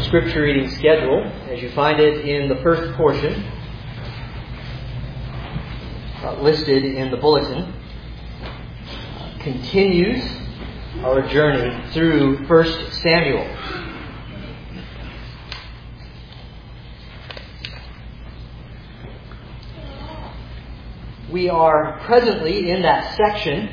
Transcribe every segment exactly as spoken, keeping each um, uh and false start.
scripture reading schedule, as you find it in the first portion, uh, listed in the bulletin, uh, continues our journey through First Samuel. We are presently in that section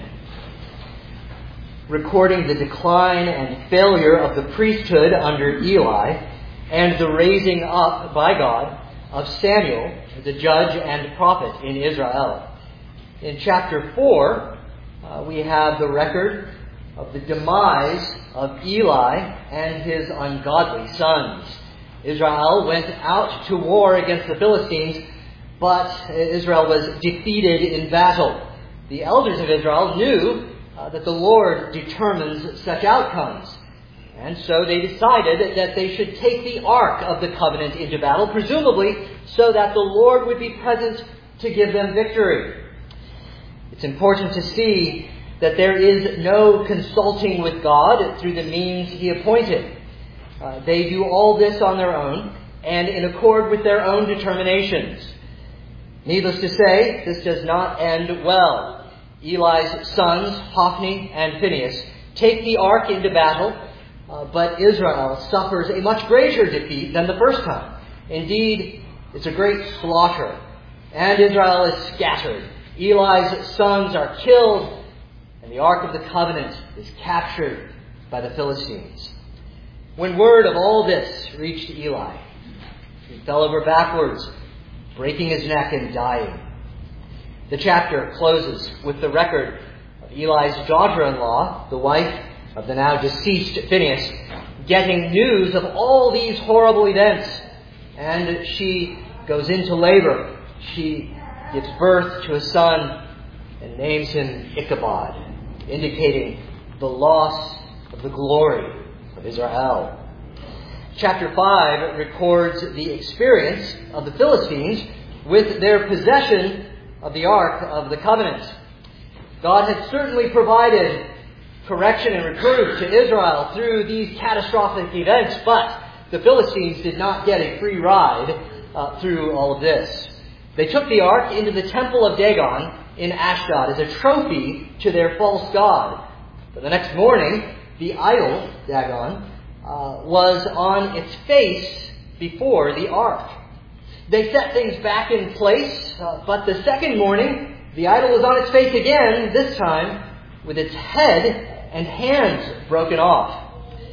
recording the decline and failure of the priesthood under Eli and the raising up by God of Samuel, the judge and prophet in Israel. In chapter four, uh, we have the record of the demise of Eli and his ungodly sons. Israel went out to war against the Philistines, but Israel was defeated in battle. The elders of Israel knew Uh, that the Lord determines such outcomes. And so they decided that they should take the Ark of the Covenant into battle, presumably so that the Lord would be present to give them victory. It's important to see that there is no consulting with God through the means He appointed. Uh, they do all this on their own and in accord with their own determinations. Needless to say, this does not end well. Eli's sons, Hophni and Phinehas, take the ark into battle, uh, but Israel suffers a much greater defeat than the first time. Indeed, it's a great slaughter, and Israel is scattered. Eli's sons are killed, and the Ark of the Covenant is captured by the Philistines. When word of all this reached Eli, he fell over backwards, breaking his neck and dying. The chapter closes with the record of Eli's daughter-in-law, the wife of the now deceased Phinehas, getting news of all these horrible events. And she goes into labor. She gives birth to a son and names him Ichabod, indicating the loss of the glory of Israel. Chapter five records the experience of the Philistines with their possession of the Ark of the Covenant. God had certainly provided correction and reproof to Israel through these catastrophic events, but the Philistines did not get a free ride uh, through all of this. They took the Ark into the temple of Dagon in Ashdod as a trophy to their false god. But the next morning, the idol, Dagon, uh, was on its face before the Ark. They set things back in place, uh, but the second morning, the idol was on its face again, this time with its head and hands broken off.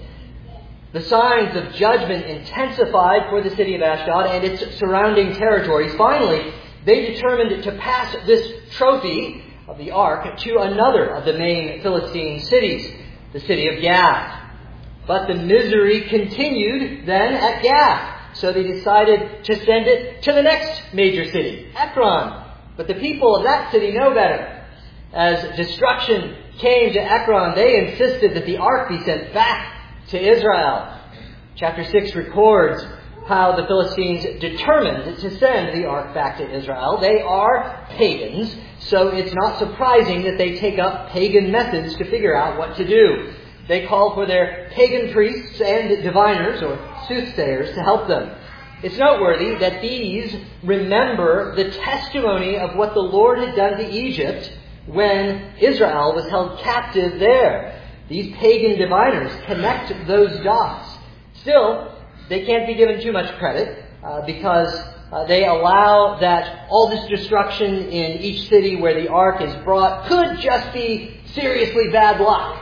The signs of judgment intensified for the city of Ashdod and its surrounding territories. Finally, they determined to pass this trophy of the Ark to another of the main Philistine cities, the city of Gath. But the misery continued then at Gath. So they decided to send it to the next major city, Ekron. But the people of that city know better. As destruction came to Ekron, they insisted that the ark be sent back to Israel. Chapter six records how the Philistines determined to send the ark back to Israel. They are pagans, so it's not surprising that they take up pagan methods to figure out what to do. They call for their pagan priests and diviners, or soothsayers, to help them. It's noteworthy that these remember the testimony of what the Lord had done to Egypt when Israel was held captive there. These pagan diviners connect those dots. Still, they can't be given too much credit uh, because uh, they allow that all this destruction in each city where the ark is brought could just be seriously bad luck.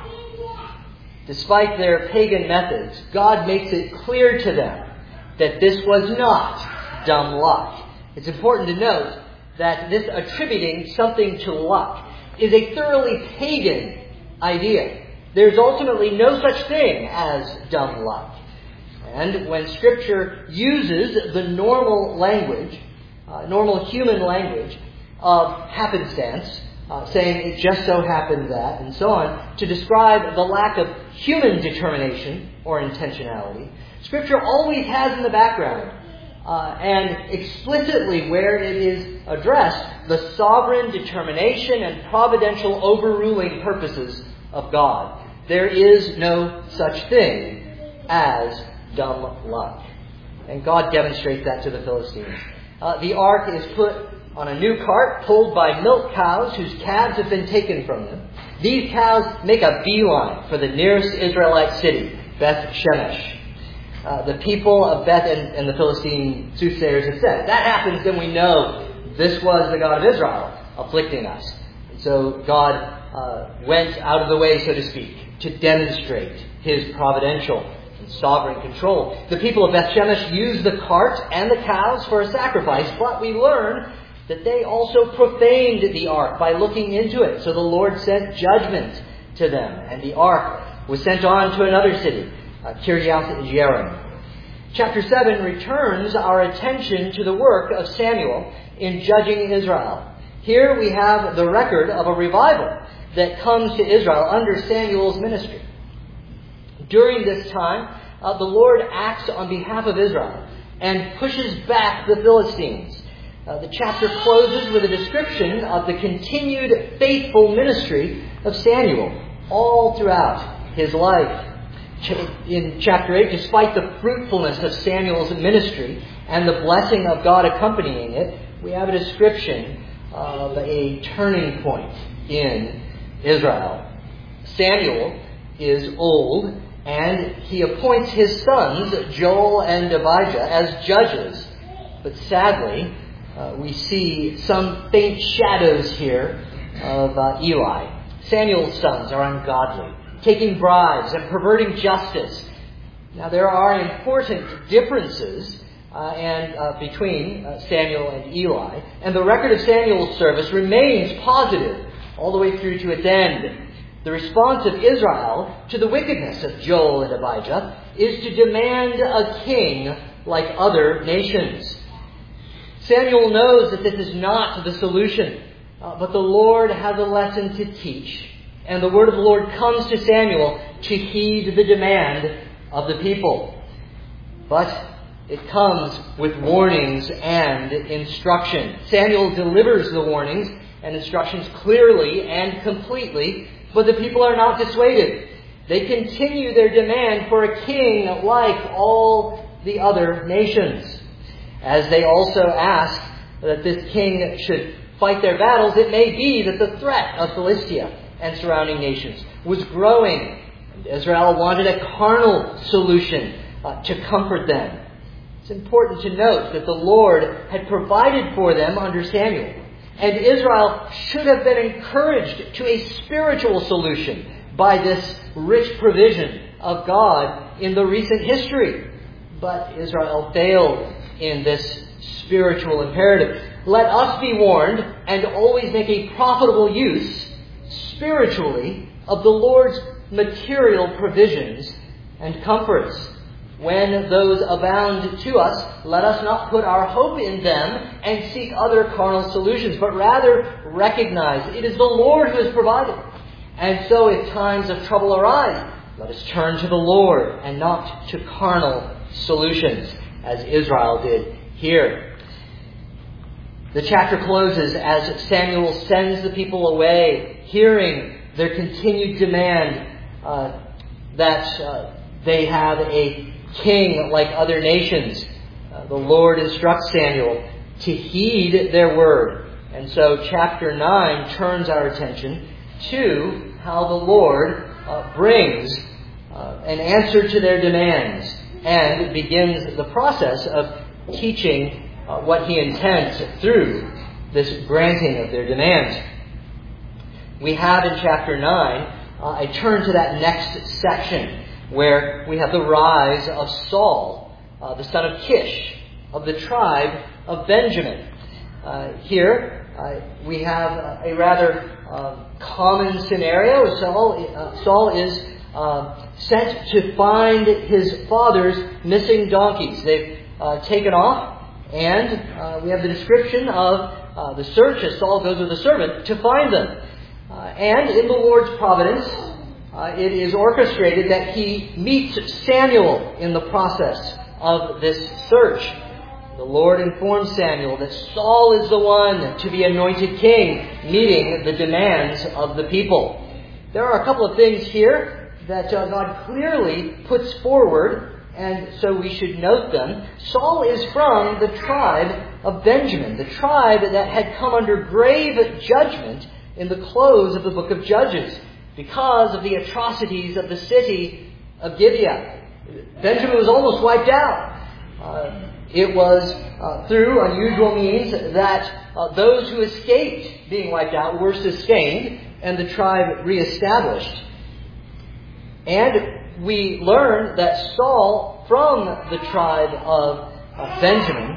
Despite their pagan methods, God makes it clear to them that this was not dumb luck. It's important to note that this attributing something to luck is a thoroughly pagan idea. There's ultimately no such thing as dumb luck. And when Scripture uses the normal language, uh, normal human language of happenstance, Uh, saying it just so happened that, and so on, to describe the lack of human determination or intentionality, Scripture always has in the background, uh, and explicitly where it is addressed, the sovereign determination and providential overruling purposes of God. There is no such thing as dumb luck. And God demonstrates that to the Philistines. Uh, the ark is put on a new cart pulled by milk cows whose calves have been taken from them. These cows make a beeline for the nearest Israelite city, Beth Shemesh. Uh, the people of Beth and, and the Philistine soothsayers have said, if that happens, then we know this was the God of Israel afflicting us. And so God uh, went out of the way, so to speak, to demonstrate His providential and sovereign control. The people of Beth Shemesh used the cart and the cows for a sacrifice, but we learn that they also profaned the ark by looking into it. So the Lord sent judgment to them, and the ark was sent on to another city, uh, Kiriath Jearim. Chapter seven returns our attention to the work of Samuel in judging Israel. Here we have the record of a revival that comes to Israel under Samuel's ministry. During this time, uh, the Lord acts on behalf of Israel and pushes back the Philistines. Uh, the chapter closes with a description of the continued faithful ministry of Samuel all throughout his life. In chapter eight, despite the fruitfulness of Samuel's ministry and the blessing of God accompanying it, we have a description of a turning point in Israel. Samuel is old, and he appoints his sons, Joel and Abijah, as judges. But sadly, uh, we see some faint shadows here of uh, Eli. Samuel's sons are ungodly, taking bribes and perverting justice. Now, there are important differences uh, and uh, between uh, Samuel and Eli, and the record of Samuel's service remains positive all the way through to its end. The response of Israel to the wickedness of Joel and Abijah is to demand a king like other nations. Samuel knows that this is not the solution, uh, but the Lord has a lesson to teach. And the word of the Lord comes to Samuel to heed the demand of the people. But it comes with warnings and instruction. Samuel delivers the warnings and instructions clearly and completely, but the people are not dissuaded. They continue their demand for a king like all the other nations. As they also ask that this king should fight their battles, it may be that the threat of Philistia and surrounding nations was growing, and Israel wanted a carnal solution uh, to comfort them. It's important to note that the Lord had provided for them under Samuel, and Israel should have been encouraged to a spiritual solution by this rich provision of God in the recent history. But Israel failed in this spiritual imperative. Let us be warned and always make a profitable use spiritually of the Lord's material provisions and comforts. When those abound to us, let us not put our hope in them and seek other carnal solutions, but rather recognize it is the Lord who has provided. And so if times of trouble arise, let us turn to the Lord and not to carnal solutions, as Israel did here. The chapter closes as Samuel sends the people away, hearing their continued demand uh, that uh, they have a king like other nations. Uh, the Lord instructs Samuel to heed their word. And so chapter nine turns our attention to how the Lord uh, brings uh, an answer to their demands and begins the process of teaching uh, what He intends through this granting of their demands. We have in chapter nine, uh, I turn to that next section where we have the rise of Saul, uh, the son of Kish, of the tribe of Benjamin. Uh, here uh, we have a rather uh, common scenario. Saul, uh, Saul is uh, sent to find his father's missing donkeys. They've uh, taken off, and uh, we have the description of uh, the search as Saul goes with a servant to find them. Uh, and in the Lord's providence, uh, it is orchestrated that He meets Samuel in the process of this search. The Lord informs Samuel that Saul is the one to be anointed king, meeting the demands of the people. There are a couple of things here that uh, God clearly puts forward and so we should note them. Saul is from the tribe of Benjamin, the tribe that had come under grave judgment in the close of the book of Judges because of the atrocities of the city of Gibeah. Benjamin was almost wiped out. Uh, it was uh, through unusual means that uh, those who escaped being wiped out were sustained and the tribe reestablished. And we learn that Saul, from the tribe of uh, Benjamin,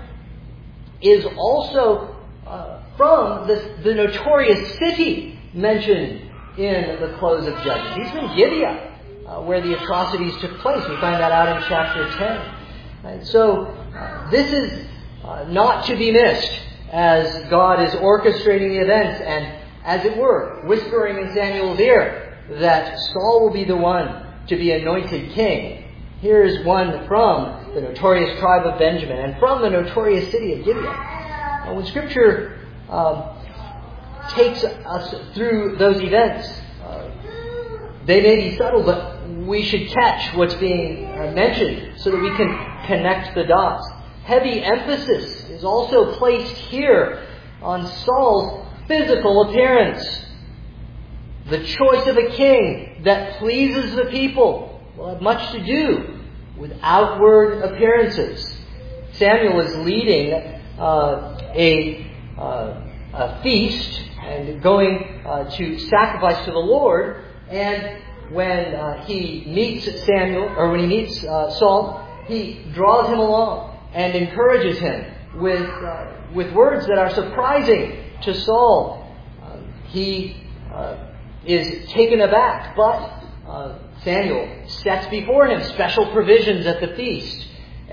is also uh, from the, the notorious city mentioned in the close of Judges. He's from Gibeah, uh, where the atrocities took place. We find that out in chapter ten. And so uh, this is uh, not to be missed as God is orchestrating the events and, as it were, whispering in Samuel's ear that Saul will be the one to be anointed king. Here is one from the notorious tribe of Benjamin and from the notorious city of Gibeah. Now, when Scripture um, takes us through those events, uh, they may be subtle, but we should catch what's being uh, mentioned so that we can connect the dots. Heavy emphasis is also placed here on Saul's physical appearance. The choice of a king that pleases the people will have much to do with outward appearances. Samuel is leading uh, a, uh, a feast and going uh, to sacrifice to the Lord. And when uh, he meets Samuel, or when he meets uh, Saul, he draws him along and encourages him with uh, with words that are surprising to Saul. Uh, he uh, is taken aback, but uh, Samuel sets before him special provisions at the feast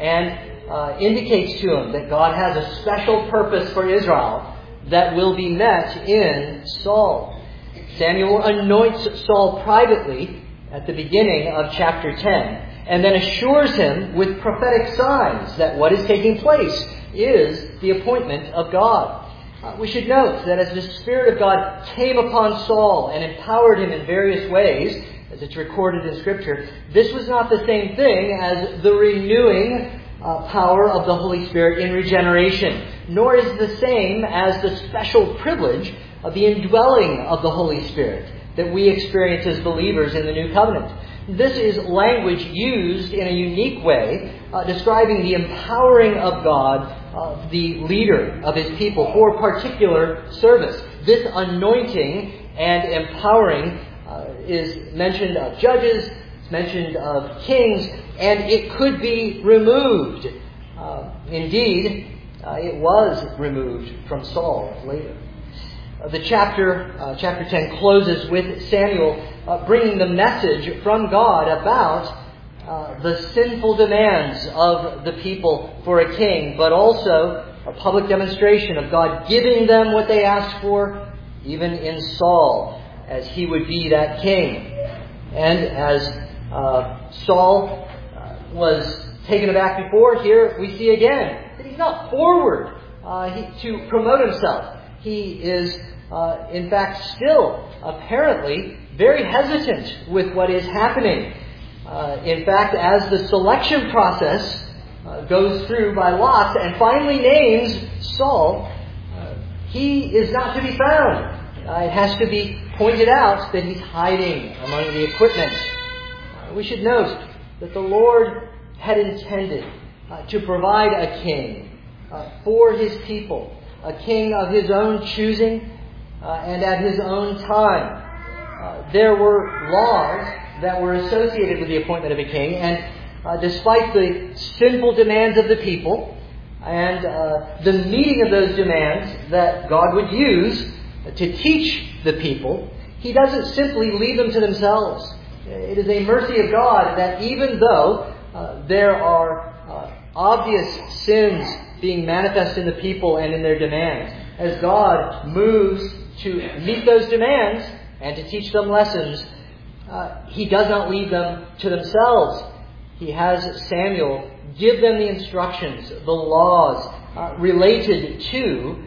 and uh, indicates to him that God has a special purpose for Israel that will be met in Saul. Samuel anoints Saul privately at the beginning of chapter ten and then assures him with prophetic signs that what is taking place is the appointment of God. Uh, we should note that as the Spirit of God came upon Saul and empowered him in various ways, as it's recorded in Scripture, this was not the same thing as the renewing uh, power of the Holy Spirit in regeneration, nor is the same as the special privilege of the indwelling of the Holy Spirit that we experience as believers in the New Covenant. This is language used in a unique way, uh, describing the empowering of God, uh, the leader of His people, for particular service. This anointing and empowering uh, is mentioned of judges, it's mentioned of kings, and it could be removed. Uh, indeed, uh, it was removed from Saul later. The chapter, uh, chapter ten, closes with Samuel uh, bringing the message from God about uh, the sinful demands of the people for a king, but also a public demonstration of God giving them what they asked for, even in Saul, as he would be that king. And as uh, Saul uh, was taken aback before, here we see again that he's not forward uh, he, to promote himself. He is Uh, in fact, still apparently very hesitant with what is happening. Uh, in fact, as the selection process uh, goes through by lots and finally names Saul, uh, he is not to be found. Uh, it has to be pointed out that he's hiding among the equipment. Uh, we should note that the Lord had intended uh, to provide a king uh, for His people, a king of His own choosing, Uh, and at His own time. Uh, there were laws that were associated with the appointment of a king, and uh, despite the sinful demands of the people and uh, the meeting of those demands that God would use to teach the people, He doesn't simply leave them to themselves. It is a mercy of God that even though uh, there are uh, obvious sins being manifest in the people and in their demands, as God moves to meet those demands and to teach them lessons, uh, He does not leave them to themselves. He has Samuel give them the instructions, the laws uh, related to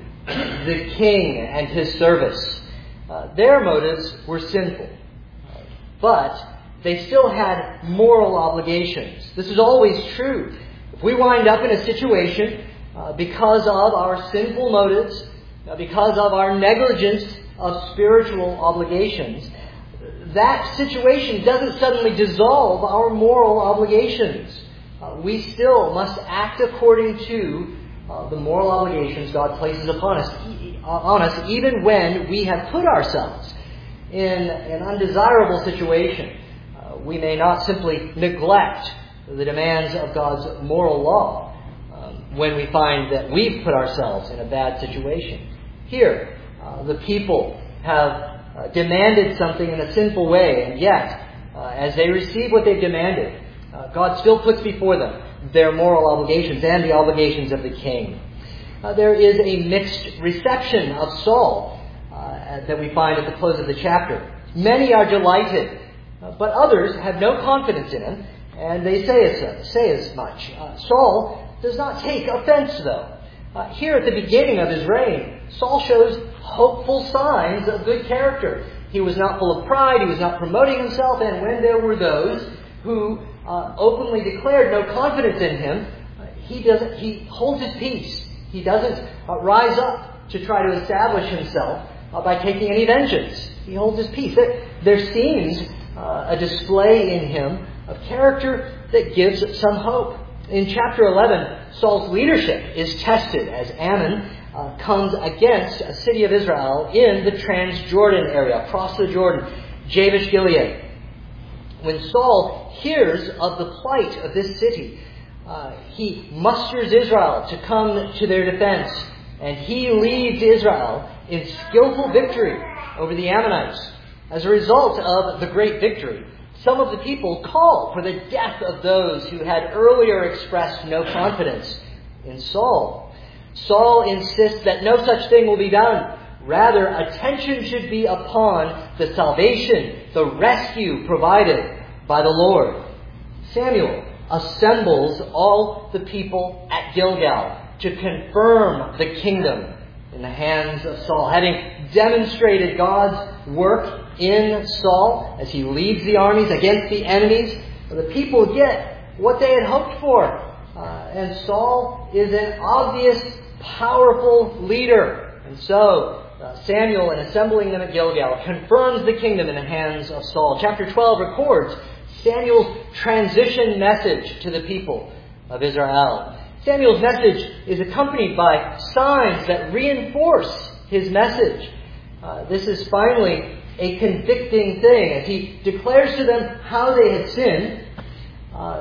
the king and his service. Uh, their motives were sinful, but they still had moral obligations. This is always true. If we wind up in a situation uh, because of our sinful motives, uh, because of our negligence of spiritual obligations, that situation doesn't suddenly dissolve our moral obligations. Uh, we still must act according to uh, the moral obligations God places upon us, e- on us, even when we have put ourselves in an undesirable situation. Uh, we may not simply neglect the demands of God's moral law um, when we find that we've put ourselves in a bad situation. Here, uh, the people have Uh, demanded something in a sinful way, and yet, uh, as they receive what they've demanded, uh, God still puts before them their moral obligations and the obligations of the king. Uh, there is a mixed reception of Saul uh, that we find at the close of the chapter. Many are delighted, uh, but others have no confidence in him, and they say as, say as much. Uh, Saul does not take offense, though. Uh, here at the beginning of his reign, Saul shows hopeful signs of good character. He was not full of pride, he was not promoting himself, and when there were those who uh, openly declared no confidence in him, uh, he doesn't. He holds his peace. He doesn't uh, rise up to try to establish himself uh, by taking any vengeance. He holds his peace. There, there seems uh, a display in him of character that gives some hope. In chapter eleven, Saul's leadership is tested as Ammon uh, comes against a city of Israel in the Transjordan area, across the Jordan, Jabesh Gilead. When Saul hears of the plight of this city, uh, he musters Israel to come to their defense, and he leads Israel in skillful victory over the Ammonites. As a result of the great victory, some of the people call for the death of those who had earlier expressed no confidence in Saul. Saul insists that no such thing will be done. Rather, attention should be upon the salvation, the rescue provided by the Lord. Samuel assembles all the people at Gilgal to confirm the kingdom in the hands of Saul. Having demonstrated God's work in Saul as he leads the armies against the enemies, the people get what they had hoped for. Uh, and Saul is an obvious, powerful leader. And so uh, Samuel, in assembling them at Gilgal, confirms the kingdom in the hands of Saul. Chapter twelve records Samuel's transition message to the people of Israel. Samuel's message is accompanied by signs that reinforce his message. Uh, this is finally a convicting thing as he declares to them how they had sinned. Uh,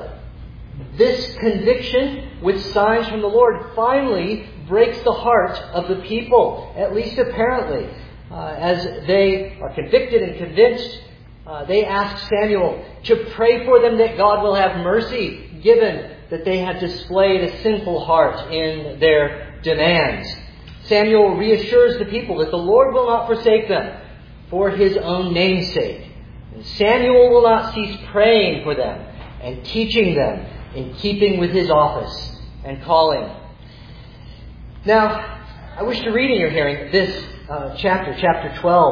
this conviction with signs from the Lord finally breaks the heart of the people, at least apparently. Uh, as they are convicted and convinced, uh, they ask Samuel to pray for them that God will have mercy, given that they have displayed a sinful heart in their demands. Samuel reassures the people that the Lord will not forsake them for his own name's sake. And Samuel will not cease praying for them and teaching them in keeping with his office and calling. Now, I wish to read in your hearing this uh, chapter, chapter twelve.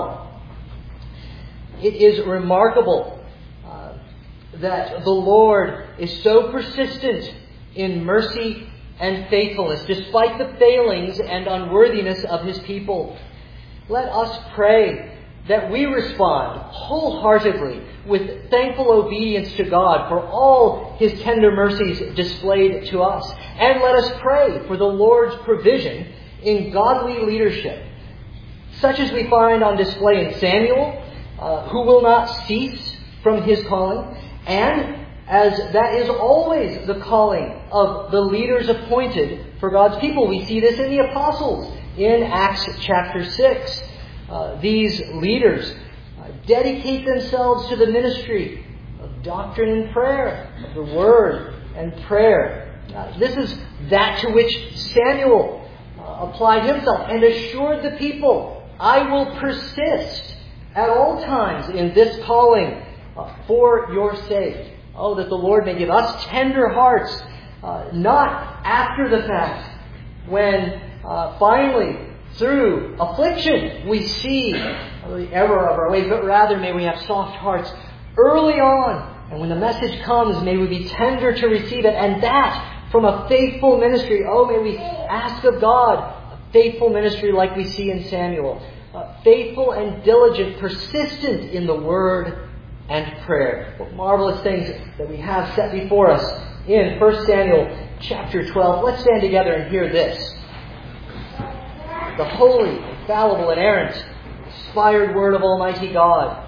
It is remarkable uh, that the Lord is so persistent in mercy and faithfulness, despite the failings and unworthiness of his people. Let us pray that we respond wholeheartedly with thankful obedience to God for all his tender mercies displayed to us. And let us pray for the Lord's provision in godly leadership, such as we find on display in Samuel, uh, who will not cease from his calling, and as that is always the calling of the leaders appointed for God's people. We see this in the apostles in Acts chapter six. Uh, these leaders uh, dedicate themselves to the ministry of doctrine and prayer, of the word and prayer. Uh, this is that to which Samuel uh, applied himself and assured the people, I will persist at all times in this calling uh, for your sake. Oh, that the Lord may give us tender hearts, uh, not after the fact, when uh, finally through affliction we see the error of our ways, but rather may we have soft hearts early on. And when the message comes, may we be tender to receive it. And that from a faithful ministry. Oh, may we ask of God a faithful ministry like we see in Samuel. Uh, faithful and diligent, persistent in the word and prayer. What marvelous things that we have set before us in First Samuel chapter twelve. Let's stand together and hear this. The holy, infallible, inerrant, inspired word of Almighty God.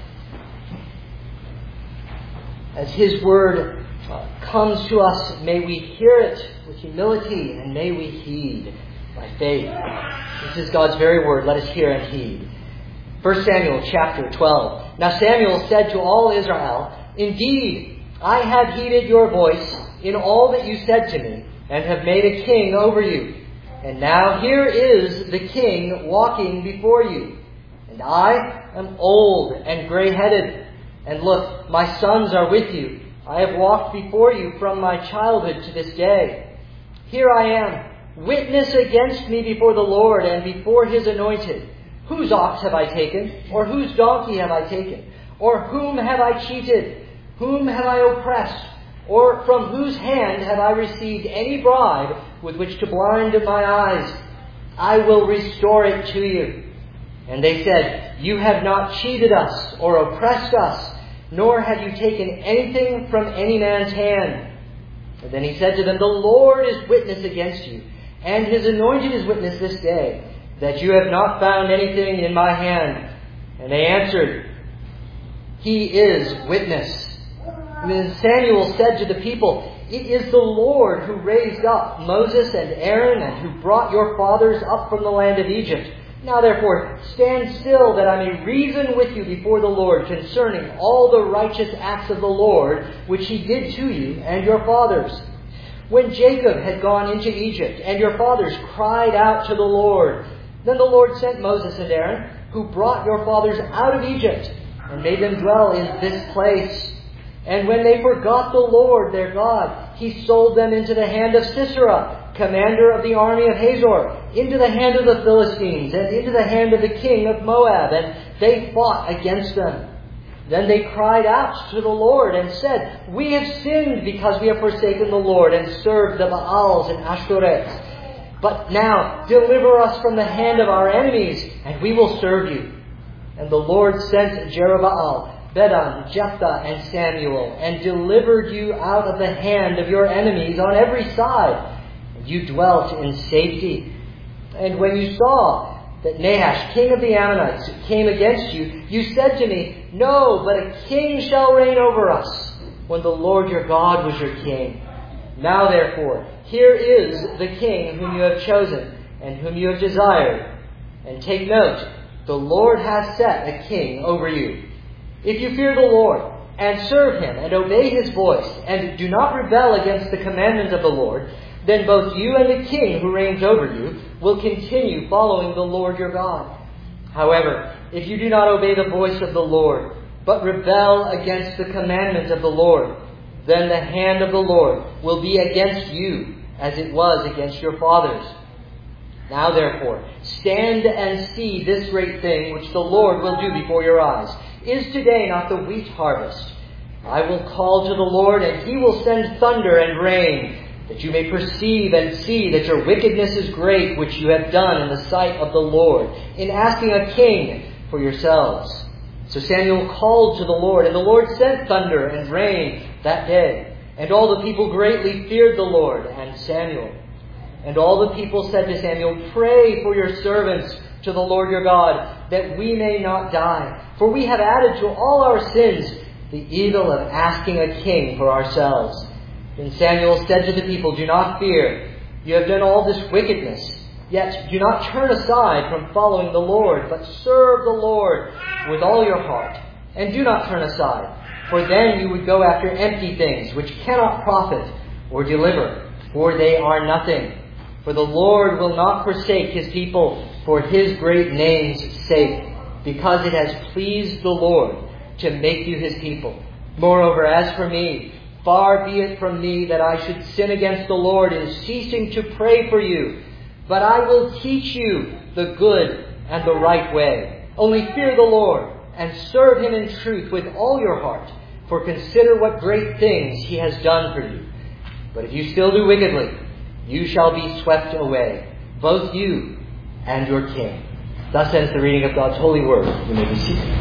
As His word uh, comes to us, may we hear it with humility and may we heed by faith. This is God's very word. Let us hear and heed. First Samuel chapter twelve. Now Samuel said to all Israel, "Indeed, I have heeded your voice in all that you said to me, and have made a king over you. And now here is the king walking before you. And I am old and gray-headed. And look, my sons are with you. I have walked before you from my childhood to this day. Here I am, witness against me before the Lord and before His anointed. Whose ox have I taken? Or whose donkey have I taken? Or whom have I cheated? Whom have I oppressed? Or from whose hand have I received any bribe with which to blind my eyes? I will restore it to you." And they said, "You have not cheated us or oppressed us, nor have you taken anything from any man's hand." And then he said to them, "The Lord is witness against you, and His anointed is witness this day, that you have not found anything in my hand." And they answered, "He is witness." And then Samuel said to the people, "It is the Lord who raised up Moses and Aaron and who brought your fathers up from the land of Egypt. Now therefore stand still that I may reason with you before the Lord concerning all the righteous acts of the Lord which He did to you and your fathers. When Jacob had gone into Egypt and your fathers cried out to the Lord, then the Lord sent Moses and Aaron, who brought your fathers out of Egypt and made them dwell in this place. And when they forgot the Lord their God, He sold them into the hand of Sisera, commander of the army of Hazor, into the hand of the Philistines, and into the hand of the king of Moab, and they fought against them. Then they cried out to the Lord and said, "We have sinned because we have forsaken the Lord and served the Baals and Ashtoreths. But now deliver us from the hand of our enemies, and we will serve you." And the Lord sent Jerubbaal, Bedan, Jephthah, and Samuel, and delivered you out of the hand of your enemies on every side. And you dwelt in safety. And when you saw that Nahash, king of the Ammonites, came against you, you said to me, "No, but a king shall reign over us," when the Lord your God was your king. Now therefore, here is the king whom you have chosen, and whom you have desired. And take note, the Lord has set a king over you. If you fear the Lord, and serve Him, and obey His voice, and do not rebel against the commandment of the Lord, then both you and the king who reigns over you will continue following the Lord your God. However, if you do not obey the voice of the Lord, but rebel against the commandment of the Lord, then the hand of the Lord will be against you, as it was against your fathers. Now therefore, stand and see this great thing which the Lord will do before your eyes. Is today not the wheat harvest? I will call to the Lord, and He will send thunder and rain, that you may perceive and see that your wickedness is great, which you have done in the sight of the Lord, in asking a king for yourselves. So Samuel called to the Lord, and the Lord sent thunder and rain that day. And all the people greatly feared the Lord and Samuel. And all the people said to Samuel, "Pray for your servants to the Lord your God, that we may not die. For we have added to all our sins the evil of asking a king for ourselves." Then Samuel said to the people, "Do not fear. You have done all this wickedness. Yet do not turn aside from following the Lord, but serve the Lord with all your heart. And do not turn aside, for then you would go after empty things, which cannot profit or deliver, for they are nothing. For the Lord will not forsake His people for His great name's sake, because it has pleased the Lord to make you His people. Moreover, as for me, far be it from me that I should sin against the Lord in ceasing to pray for you. But I will teach you the good and the right way. Only fear the Lord and serve him in truth with all your heart, for consider what great things he has done for you. But if you still do wickedly, you shall be swept away, both you and your king. Thus ends the reading of God's holy word. You may be seated.